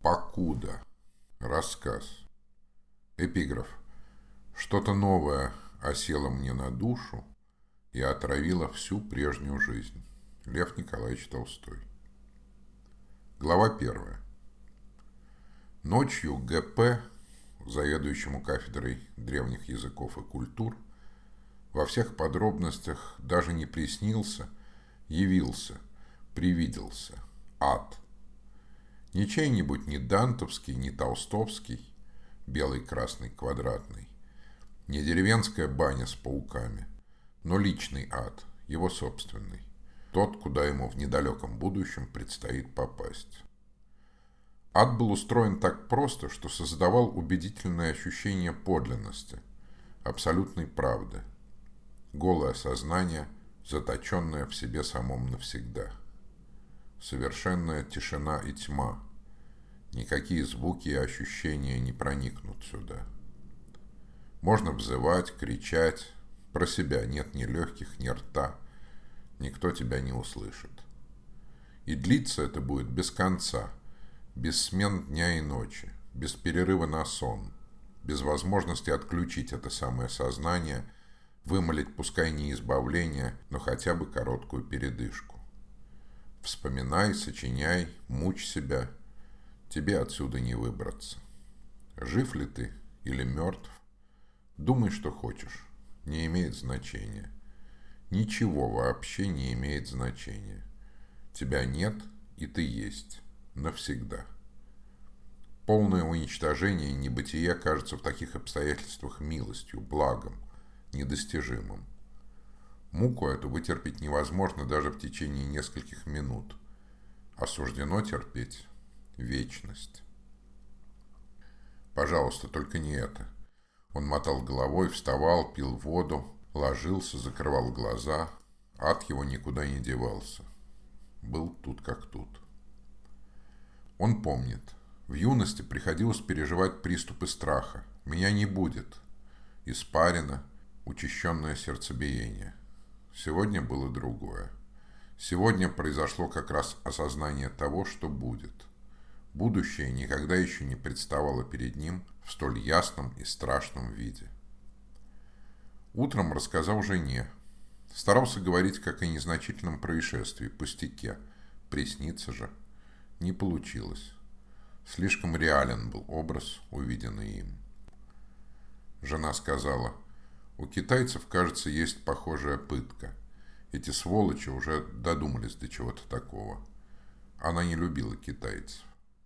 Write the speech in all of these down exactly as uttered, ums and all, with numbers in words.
Покуда. Рассказ. Эпиграф. Что-то новое осело мне на душу и отравило всю прежнюю жизнь. Лев Николаевич Толстой. Глава первая. Ночью Г П, заведующему кафедрой древних языков и культур, во всех подробностях даже не приснился, явился, привиделся. Ад. Не чей-нибудь не дантовский, не толстовский, белый-красный квадратный, не деревенская баня с пауками, но личный ад, его собственный, тот, куда ему в недалеком будущем предстоит попасть. Ад был устроен так просто, что создавал убедительное ощущение подлинности, абсолютной правды, голое сознание, заточенное в себе самом навсегда. Совершенная тишина и тьма. Никакие звуки и ощущения не проникнут сюда. Можно взывать, кричать. Про себя нет ни легких, ни рта. Никто тебя не услышит. И длиться это будет без конца, без смен дня и ночи, без перерыва на сон, без возможности отключить это самое сознание, вымолить пускай не избавление, но хотя бы короткую передышку. Вспоминай, сочиняй, мучь себя. Тебе отсюда не выбраться. Жив ли ты или мертв? Думай, что хочешь. Не имеет значения. Ничего вообще не имеет значения. Тебя нет, и ты есть. Навсегда. Полное уничтожение и небытие кажется в таких обстоятельствах милостью, благом, недостижимым. Муку эту вытерпеть невозможно даже в течение нескольких минут. Осуждено терпеть вечность. Пожалуйста, только не это. Он мотал головой, вставал, пил воду, ложился, закрывал глаза. Ад его никуда не девался. Был тут как тут. Он помнит. В юности приходилось переживать приступы страха. Меня не будет. Испарина, учащенное сердцебиение. Сегодня было другое. Сегодня произошло как раз осознание того, что будет. Будущее никогда еще не представало перед ним в столь ясном и страшном виде. Утром рассказал жене. Старался говорить как о незначительном происшествии, пустяке. Приснится же. Не получилось. Слишком реален был образ, увиденный им. Жена сказала: у китайцев, кажется, есть похожая пытка. Эти сволочи уже додумались до чего-то такого. Она не любила китайцев.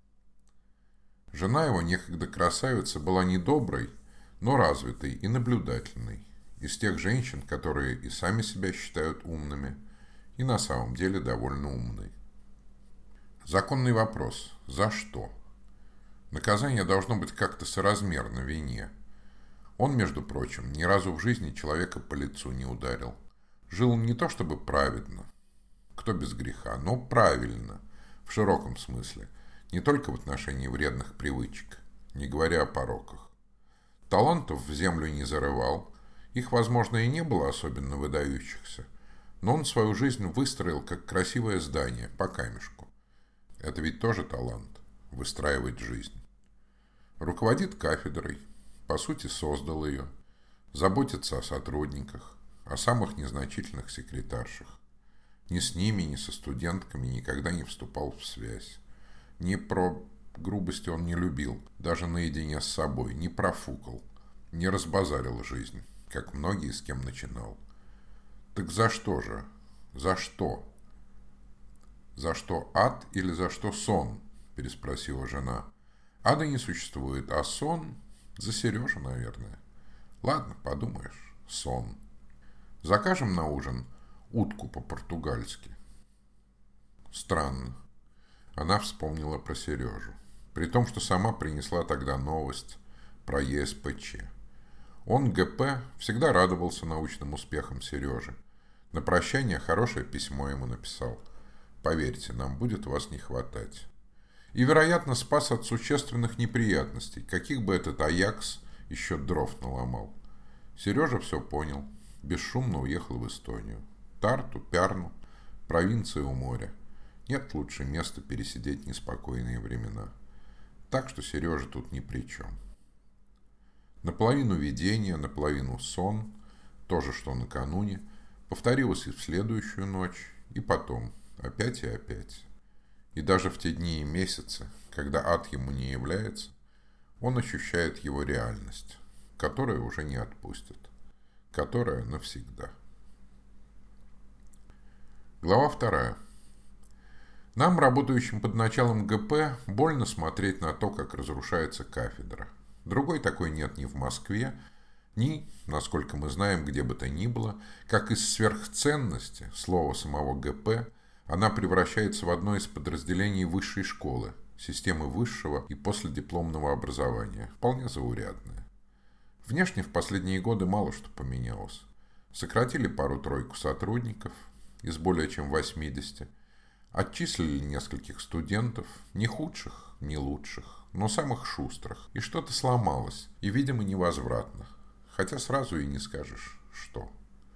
Жена его, некогда красавица, была не доброй, но развитой и наблюдательной. Из тех женщин, которые и сами себя считают умными, и на самом деле довольно умны. Законный вопрос: за что? Наказание должно быть как-то соразмерно вине. Он, между прочим, ни разу в жизни человека по лицу не ударил. Жил не то чтобы праведно, кто без греха, но правильно, в широком смысле, не только в отношении вредных привычек, не говоря о пороках. Талантов в землю не зарывал, их, возможно, и не было особенно выдающихся, но он свою жизнь выстроил как красивое здание, по камешку. Это ведь тоже талант – выстраивать жизнь. Руководит кафедрой, по сути, создал ее, заботится о сотрудниках, о самых незначительных секретаршах. Ни с ними, ни со студентками никогда не вступал в связь. Ни про грубости он не любил, даже наедине с собой, не профукал, не разбазарил жизнь, как многие, с кем начинал. Так за что же? За что? За что ад или за что сон? Переспросила жена. Ада не существует, а сон за Сережу, наверное. Ладно, подумаешь, сон. Закажем на ужин утку по-португальски. Странно. Она вспомнила про Сережу. При том, что сама принесла тогда новость про Е С П Ч. Он, Г П, всегда радовался научным успехам Сережи. На прощание хорошее письмо ему написал. Поверьте, нам будет вас не хватать. И, вероятно, спас от существенных неприятностей, каких бы этот Аякс еще дров наломал. Сережа все понял. Бесшумно уехал в Эстонию. Тарту, Пярну, провинция у моря. Нет лучше места пересидеть неспокойные времена. Так что Сережа тут ни при чем. Наполовину видение, наполовину сон, то же, что накануне, повторилось и в следующую ночь, и потом, опять и опять. И даже в те дни и месяцы, когда ад ему не является, он ощущает его реальность, которая уже не отпустит, которая навсегда. Глава вторая. Нам, работающим под началом ГП, больно смотреть на то, как разрушается кафедра. Другой такой нет ни в Москве, ни, насколько мы знаем, где бы то ни было, как из сверхценности, слова самого ГП, она превращается в одно из подразделений высшей школы, системы высшего и последипломного образования, вполне заурядное. Внешне в последние годы мало что поменялось. Сократили пару-тройку сотрудников из более чем восьмидесяти, отчислили нескольких студентов, не худших, не лучших, но самых шустрых, и что-то сломалось, и, видимо, невозвратно, хотя сразу и не скажешь, что.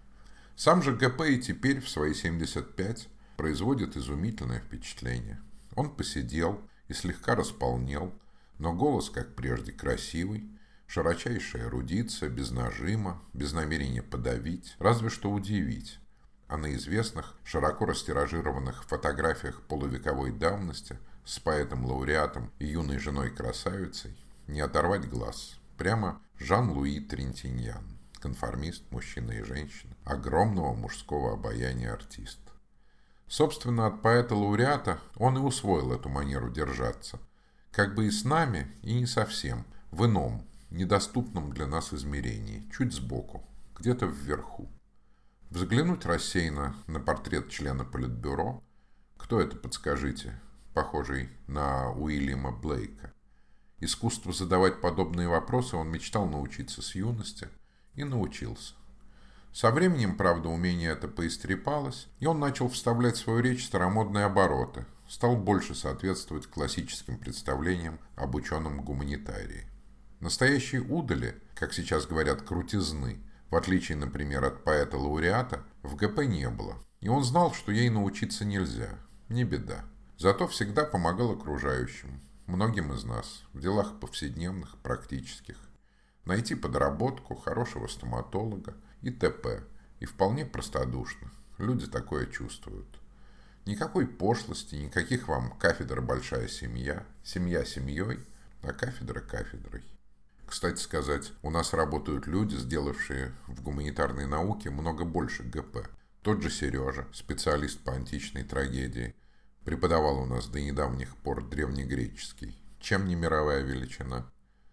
Сам же ГП и теперь в свои семьдесят пять производит изумительное впечатление. Он посидел и слегка располнел, но голос, как прежде, красивый, широчайшая эрудиция, без нажима, без намерения подавить, разве что удивить. А на известных, широко растиражированных фотографиях полувековой давности с поэтом-лауреатом и юной женой-красавицей не оторвать глаз. Прямо Жан-Луи Трентиньян, конформист, мужчина и женщина, огромного мужского обаяния артист. Собственно, от поэта-лауреата он и усвоил эту манеру держаться. Как бы и с нами, и не совсем, в ином, недоступном для нас измерении, чуть сбоку, где-то вверху. Взглянуть рассеянно на портрет члена Политбюро. Кто это, подскажите, похожий на Уильяма Блейка? Искусство задавать подобные вопросы он мечтал научиться с юности и научился. Со временем, правда, умение это поистрепалось, и он начал вставлять в свою речь старомодные обороты, стал больше соответствовать классическим представлениям об ученом-гуманитарии. Настоящие удали, как сейчас говорят, крутизны, в отличие, например, от поэта-лауреата, в ГП не было, и он знал, что ей научиться нельзя, не беда. Зато всегда помогал окружающим, многим из нас, в делах повседневных, практических. Найти подработку, хорошего стоматолога и т.п. И вполне простодушно. Люди такое чувствуют. Никакой пошлости, никаких вам кафедра большая семья, семья семьей, а кафедра кафедрой. Кстати сказать, у нас работают люди, сделавшие в гуманитарной науке много больше ГП. Тот же Сережа, специалист по античной трагедии, преподавал у нас до недавних пор древнегреческий. Чем не мировая величина?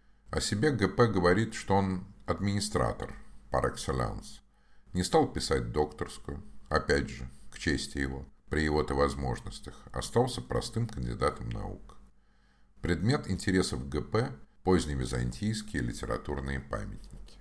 О себе ГП говорит, что он администратор par excellence. Не стал писать докторскую, опять же, к чести его, при его-то возможностях, остался простым кандидатом наук. Предмет интересов ГП – поздневизантийские литературные памятники.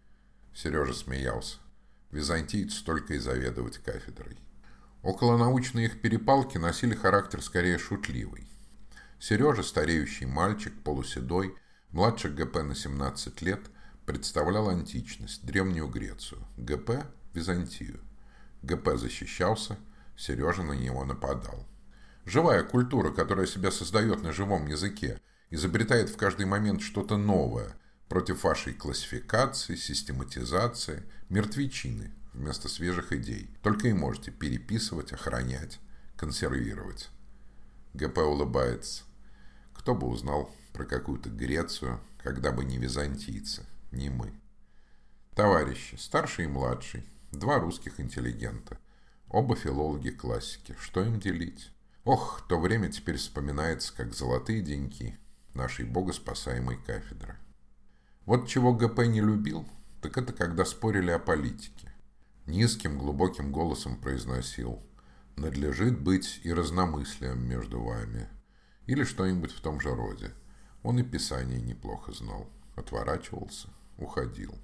Сережа смеялся. Византийцы только и заведовать кафедрой. Околонаучные их перепалки носили характер скорее шутливый. Сережа, стареющий мальчик, полуседой, младше ГП на семнадцать лет, представлял античность, Древнюю Грецию, ГП – Византию. ГП защищался, Сережа на него нападал. Живая культура, которая себя создает на живом языке, изобретает в каждый момент что-то новое против вашей классификации, систематизации, мертвечины вместо свежих идей. Только и можете переписывать, охранять, консервировать. ГП улыбается. Кто бы узнал про какую-то Грецию, когда бы не византийцы, не мы. Товарищи, старший и младший, два русских интеллигента, оба филологи-классики. Что им делить? Ох, то время теперь вспоминается, как золотые деньки нашей богоспасаемой кафедры. Вот чего ГП не любил, так это когда спорили о политике. Низким глубоким голосом произносил: «Надлежит быть и разномыслием между вами». Или что-нибудь в том же роде. Он и Писание неплохо знал. Отворачивался, уходил.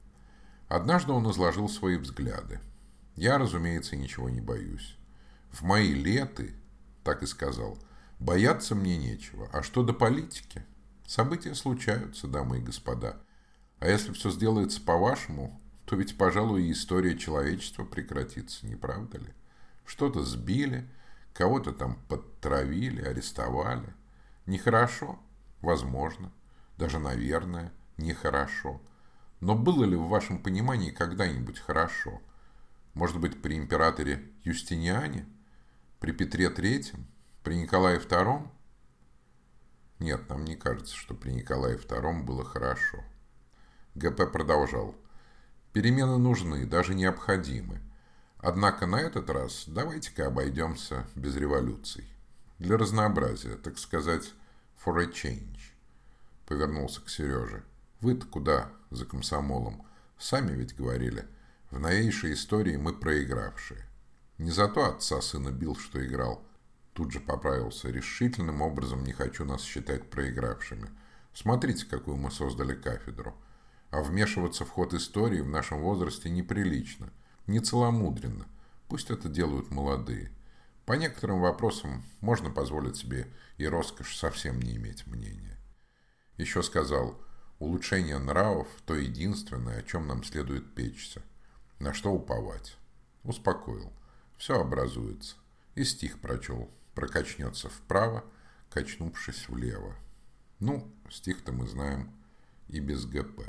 Однажды он изложил свои взгляды. Я, разумеется, ничего не боюсь. В мои леты, так и сказал, бояться мне нечего. А что до политики? События случаются, дамы и господа. А если все сделается по-вашему, то ведь, пожалуй, и история человечества прекратится, не правда ли? Что-то сбили, кого-то там подтравили, арестовали. Нехорошо. возможно, даже, наверное, нехорошо. Но было ли в вашем понимании когда-нибудь хорошо? Может быть, при императоре Юстиниане? При Петре Третьем? При Николае Втором? Нет, нам не кажется, что при Николае Втором было хорошо. ГП продолжал. Перемены нужны, даже необходимы. Однако на этот раз давайте-ка обойдемся без революций. Для разнообразия, так сказать, for a change. Повернулся к Сереже. Вы-то куда за комсомолом? Сами ведь говорили, в новейшей истории мы проигравшие. Не за то отца сына бил, что играл. Тут же поправился. Решительным образом не хочу нас считать проигравшими. Смотрите, какую мы создали кафедру. А вмешиваться в ход истории в нашем возрасте неприлично, нецеломудренно. Пусть это делают молодые. По некоторым вопросам можно позволить себе и роскошь совсем не иметь мнения. Еще сказал, улучшение нравов – то единственное, о чем нам следует печься. На что уповать? Успокоил. Все образуется. И стих прочел. Прокачнется вправо, качнувшись влево. Ну, стих-то мы знаем и без ГП.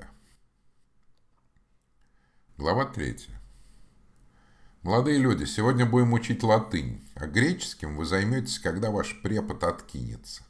Глава третья. Молодые люди, сегодня будем учить латынь, а греческим вы займетесь, когда ваш препод откинется.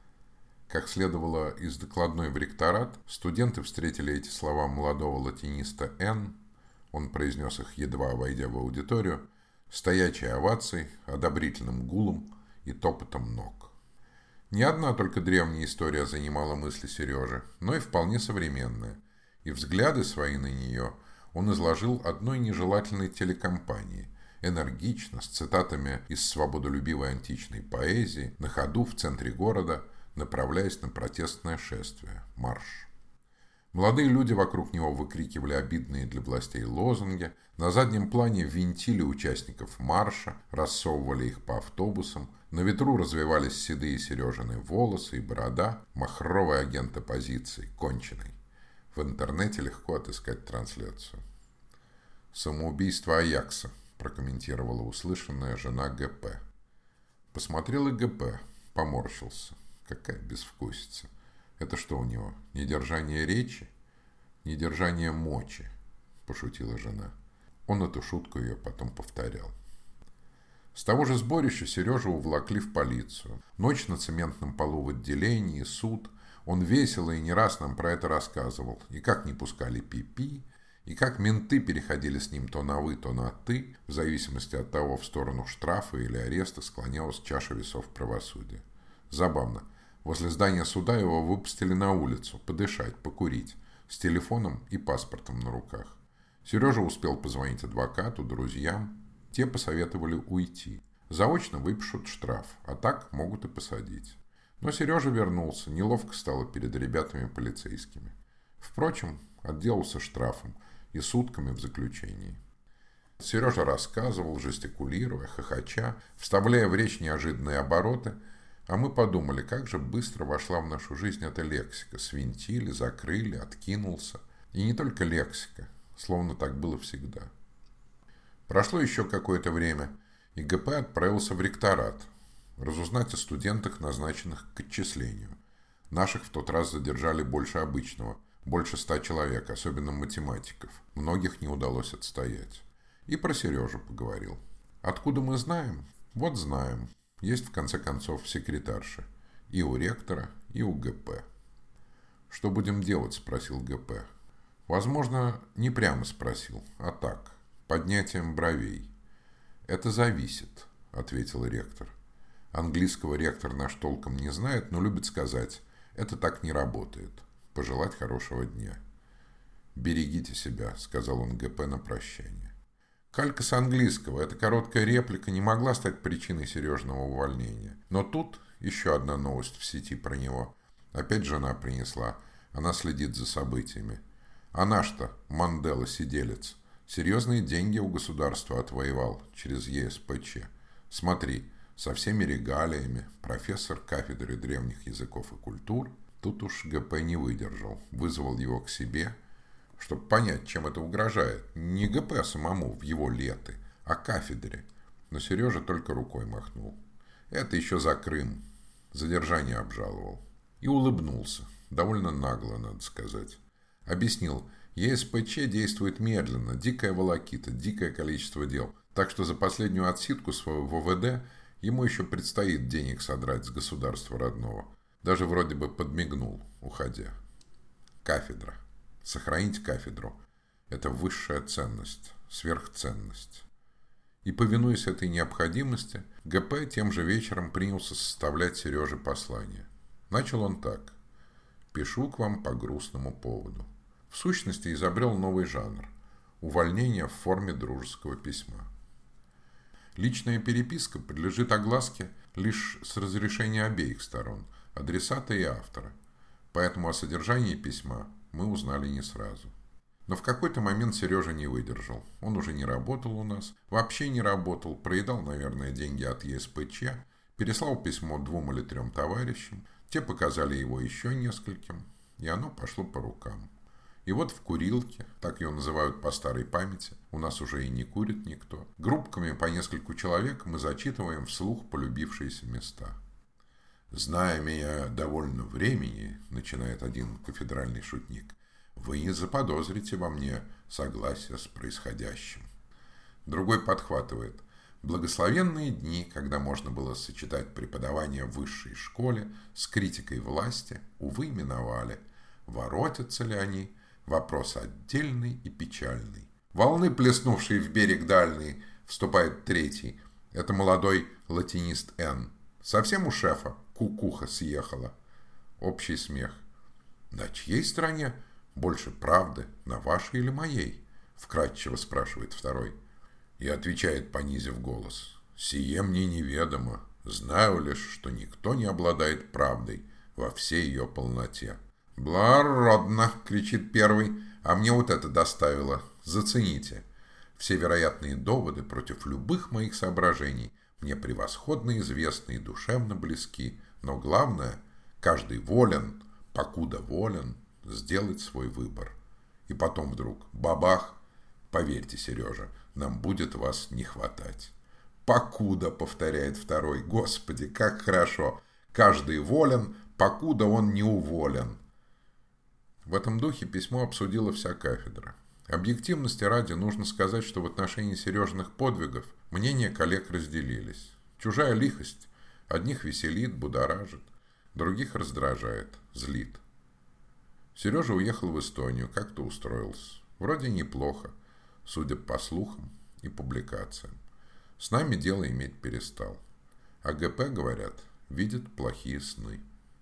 Как следовало из докладной в ректорат, студенты встретили эти слова молодого латиниста Н. Он произнес их, едва войдя в аудиторию, стоячей овацией, одобрительным гулом и топотом ног. Не одна только древняя история занимала мысли Сережи, но и вполне современная, и взгляды свои на нее он изложил одной нежелательной телекомпании, энергично, с цитатами из свободолюбивой античной поэзии, на ходу в центре города, направляясь на протестное шествие, марш. Молодые люди вокруг него выкрикивали обидные для властей лозунги, на заднем плане винтили участников марша, рассовывали их по автобусам, на ветру развивались седые Сережины волосы и борода, махровый агент оппозиции, конченый. В интернете легко отыскать трансляцию. «Самоубийство Аякса», прокомментировала услышанная жена ГП. Посмотрел и ГП, поморщился. Какая безвкусица. Это что у него, недержание речи? Недержание мочи, пошутила жена. Он эту шутку ее потом повторял. С того же сборища Сережу увлакли в полицию. Ночь на цементном полу в отделении, суд. Он весело и не раз нам про это рассказывал. И как не пускали пи-пи, и как менты переходили с ним то на «вы», то на «ты», в зависимости от того, в сторону штрафа или ареста склонялась чаша весов правосудия. Забавно. Возле здания суда его выпустили на улицу, подышать, покурить, с телефоном и паспортом на руках. Сережа успел позвонить адвокату, друзьям. Те посоветовали уйти. Заочно выпишут штраф, а так могут и посадить. Но Сережа вернулся, неловко стало перед ребятами полицейскими. Впрочем, отделался штрафом и сутками в заключении. Сережа рассказывал, жестикулируя, хохоча, вставляя в речь неожиданные обороты, а мы подумали, как же быстро вошла в нашу жизнь эта лексика. Свинтили, закрыли, откинулся. И не только лексика, словно так было всегда. Прошло еще какое-то время, и ГП отправился в ректорат, разузнать о студентах, назначенных к отчислению. Наших в тот раз задержали больше обычного, больше ста человек, особенно математиков. Многих не удалось отстоять. И про Сережу поговорил. Откуда мы знаем? Вот знаем. Есть, в конце концов, секретарша. И у ректора, и у ГП. «Что будем делать?» – спросил ГП. Возможно, не прямо спросил, а так, поднятием бровей. «Это зависит», – ответил ректор. Английского ректор наш толком не знает, но любит сказать, это так не работает. Пожелать хорошего дня. «Берегите себя», – сказал он ГП на прощание. Калька с английского, эта короткая реплика не могла стать причиной Сережного увольнения. Но тут еще одна новость в сети про него. Опять жена принесла. Она следит за событиями. А наш-то, Мандела-сиделец, серьезные деньги у государства отвоевал через Е С П Ч. Смотри, со всеми регалиями, профессор кафедры древних языков и культур. Тут уж ГП не выдержал, вызвал его к себе, чтобы понять, чем это угрожает. Не ГП самому в его леты, а кафедре. Но Сережа только рукой махнул. Это еще за Крым. Задержание обжаловал. И улыбнулся. Довольно нагло, надо сказать. Объяснил, ЕСПЧ действует медленно, дикая волокита, дикое количество дел. Так что за последнюю отсидку своего ВВД ему еще предстоит денег содрать с государства родного. Даже вроде бы подмигнул, уходя. Кафедра. Сохранить кафедру. Это высшая ценность, сверхценность. И, повинуясь этой необходимости, ГП тем же вечером принялся составлять Сереже послание. Начал он так. «Пишу к вам по грустному поводу». В сущности, изобрел новый жанр – увольнение в форме дружеского письма. Личная переписка подлежит огласке лишь с разрешения обеих сторон – адресата и автора. Поэтому о содержании письма мы узнали не сразу. Но в какой-то момент Сережа не выдержал. Он уже не работал у нас, вообще не работал, проедал, наверное, деньги от ЕСПЧ, переслал письмо двум или трем товарищам, те показали его еще нескольким, и оно пошло по рукам. И вот в курилке, так ее называют по старой памяти, у нас уже и не курит никто, группками по нескольку человек мы зачитываем вслух полюбившиеся места. «Зная меня довольно времени, — начинает один кафедральный шутник, — вы не заподозрите во мне согласия с происходящим». Другой подхватывает. Благословенные дни, когда можно было сочетать преподавание в высшей школе с критикой власти, увы, миновали. Воротятся ли они? Вопрос отдельный и печальный. Волны, плеснувшие в берег дальний, вступает третий. Это молодой латинист Н. Совсем у шефа кукуха съехала. Общий смех. На чьей стороне больше правды, на вашей или моей? Вкратчиво спрашивает второй. И отвечает, понизив голос. Сие мне неведомо. Знаю лишь, что никто не обладает правдой во всей ее полноте. «Благородно!» — кричит первый. «А мне вот это доставило. Зацените. Все вероятные доводы против любых моих соображений мне превосходно известны и душевно близки. Но главное, каждый волен, покуда волен, сделать свой выбор». И потом вдруг бабах. Поверьте, Сережа, нам будет вас не хватать. «Покуда», — повторяет второй. Господи, как хорошо. Каждый волен, покуда он не уволен. В этом духе письмо обсудила вся кафедра. Объективности ради нужно сказать, что в отношении Сережиных подвигов мнения коллег разделились. Чужая лихость одних веселит, будоражит, других раздражает, злит. Сережа уехал в Эстонию, как-то устроился. Вроде неплохо, судя по слухам и публикациям. С нами дело иметь перестал. А ГП, говорят, видит плохие сны.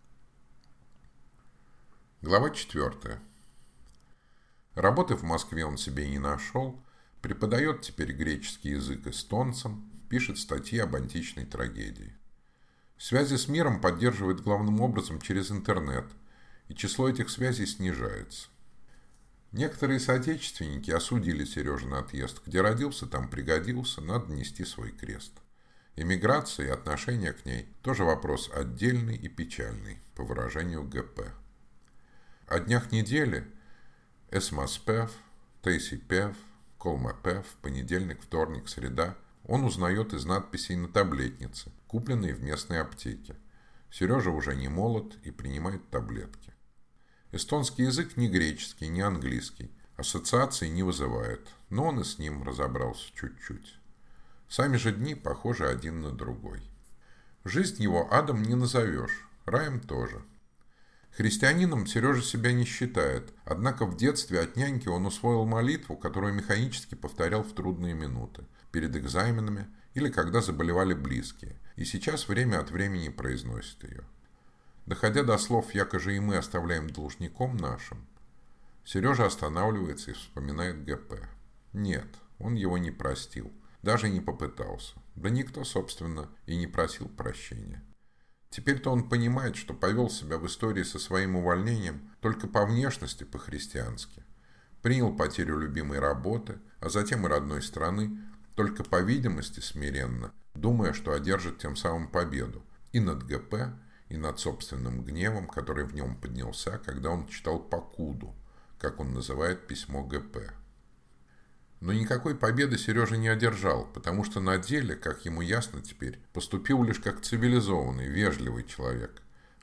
Глава четвертая. Работы в Москве он себе не нашел, преподает теперь греческий язык эстонцам, пишет статьи об античной трагедии. Связи с миром поддерживает главным образом через интернет, и число этих связей снижается. Некоторые соотечественники осудили Сережин отъезд. Где родился, там пригодился, надо нести свой крест. Эмиграция и отношение к ней – тоже вопрос отдельный и печальный, по выражению ГП. О днях недели Эсмаспев, Тейсипев, Колмапев, понедельник, вторник, среда он узнает из надписей на таблетнице, купленной в местной аптеке. Сережа уже не молод и принимает таблетки. Эстонский язык не греческий, не английский. Ассоциаций не вызывает, но он и с ним разобрался чуть-чуть. Сами же дни похожи один на другой. Жизнь его адом не назовешь, раем тоже. Христианином Сережа себя не считает, однако в детстве от няньки он усвоил молитву, которую механически повторял в трудные минуты, перед экзаменами или когда заболевали близкие, и сейчас время от времени произносит ее. Доходя до слов «яко же и мы оставляем должником нашим», Сережа останавливается и вспоминает ГП. Нет, он его не простил, даже не попытался, да никто, собственно, и не просил прощения. Теперь-то он понимает, что повел себя в истории со своим увольнением только по внешности по-христиански. Принял потерю любимой работы, а затем и родной страны, только по видимости смиренно, думая, что одержит тем самым победу и над ГП, и над собственным гневом, который в нем поднялся, когда он читал «покуду», как он называет письмо ГП. Но никакой победы Сережа не одержал, потому что на деле, как ему ясно теперь, поступил лишь как цивилизованный, вежливый человек.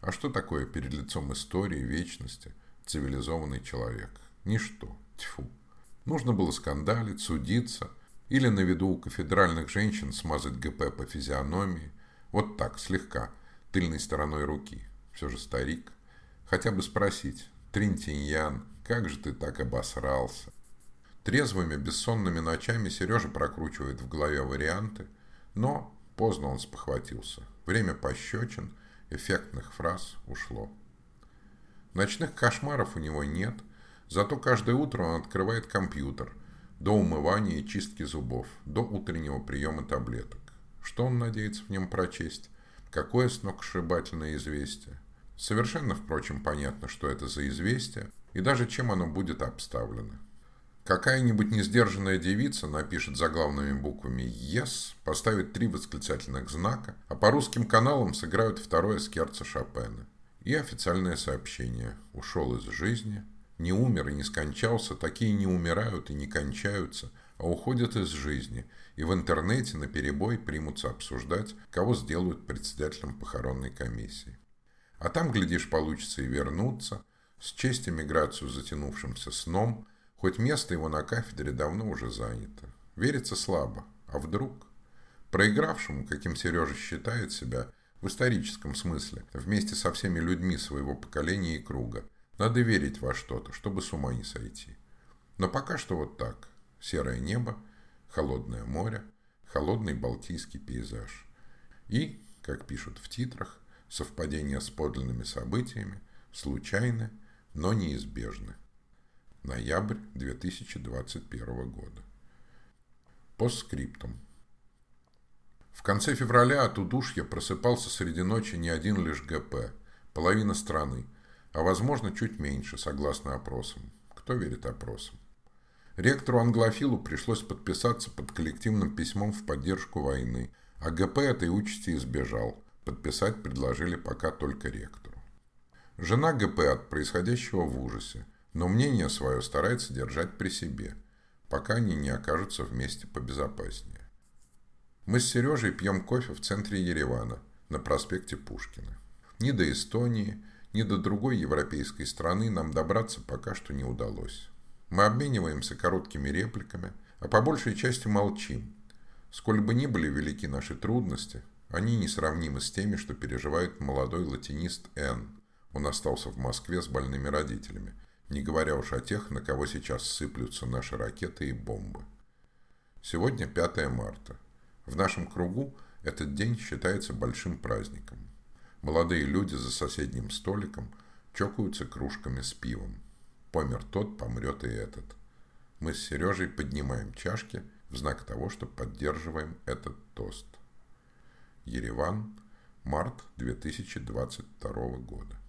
А что такое перед лицом истории, вечности, цивилизованный человек? Ничто. Тьфу. Нужно было скандалить, судиться или на виду у кафедральных женщин смазать ГП по физиономии. Вот так, слегка, тыльной стороной руки. Все же старик. Хотя бы спросить: Тринтиньян, как же ты так обосрался? Трезвыми, бессонными ночами Сережа прокручивает в голове варианты, но поздно он спохватился. Время пощечин, эффектных фраз ушло. Ночных кошмаров у него нет, зато каждое утро он открывает компьютер, до умывания и чистки зубов, до утреннего приема таблеток. Что он надеется в нем прочесть? Какое сногсшибательное известие? Совершенно, впрочем, понятно, что это за известие и даже чем оно будет обставлено. Какая-нибудь несдержанная девица напишет заглавными буквами «Yes», поставит три восклицательных знака, а по русским каналам сыграют второе скерцо Шопена. И официальное сообщение: ушел из жизни, не умер и не скончался, такие не умирают и не кончаются, а уходят из жизни, и в интернете наперебой примутся обсуждать, кого сделают председателем похоронной комиссии. А там, глядишь, получится и вернуться, счесть эмиграцию затянувшимся сном, хоть место его на кафедре давно уже занято. Верится слабо. А вдруг? Проигравшему, каким Сережа считает себя, в историческом смысле, вместе со всеми людьми своего поколения и круга, надо верить во что-то, чтобы с ума не сойти. Но пока что вот так. Серое небо, холодное море, холодный балтийский пейзаж. И, как пишут в титрах, совпадения с подлинными событиями случайны, но неизбежны. Ноябрь две тысячи двадцать первого года. Постскриптум. В конце февраля от удушья просыпался среди ночи не один лишь ГП, половина страны, а возможно чуть меньше, согласно опросам. Кто верит опросам? Ректору-англофилу пришлось подписаться под коллективным письмом в поддержку войны, а ГП этой участи избежал. Подписать предложили пока только ректору. Жена ГП от происходящего в ужасе, но мнение свое старается держать при себе, пока они не окажутся вместе побезопаснее. Мы с Сережей пьем кофе в центре Еревана, на проспекте Пушкина. Ни до Эстонии, ни до другой европейской страны нам добраться пока что не удалось. Мы обмениваемся короткими репликами, а по большей части молчим. Сколь бы ни были велики наши трудности, они несравнимы с теми, что переживает молодой латинист Н. Он остался в Москве с больными родителями, не говоря уж о тех, на кого сейчас сыплются наши ракеты и бомбы. Сегодня пятое марта. В нашем кругу этот день считается большим праздником. Молодые люди за соседним столиком чокаются кружками с пивом. Помер тот, помрет и этот. Мы с Сережей поднимаем чашки в знак того, что поддерживаем этот тост. Ереван, март две тысячи двадцать второго года.